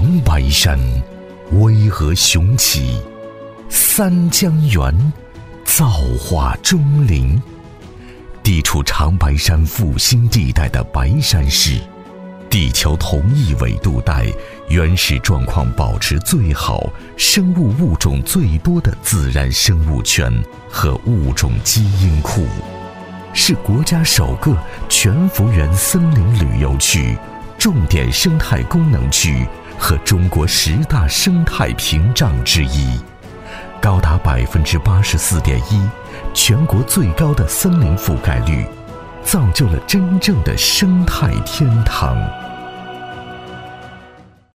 长白山巍峨雄奇，三江源造化钟灵。地处长白山腹心地带的白山市，地球同一纬度带，原始状况保持最好，生物物种最多的自然生物圈和物种基因库，是国家首个全幅员森林旅游区、重点生态功能区和中国10大生态屏障之一，高达84.1%，全国最高的森林覆盖率，造就了真正的生态天堂。